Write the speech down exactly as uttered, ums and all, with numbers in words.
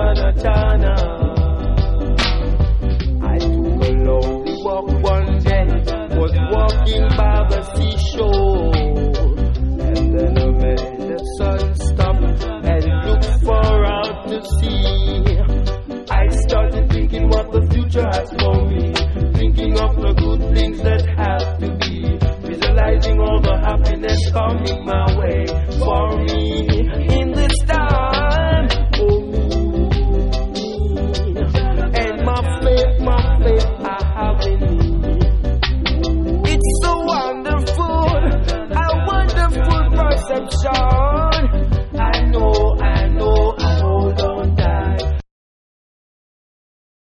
China, China. I took a lonely walk one day, was walking by the seashore, and then I made the sun stop and looked far out to sea. I started thinking what the future has for me, thinking of the good things that have to be, visualizing all the happiness coming my way for me in the stars.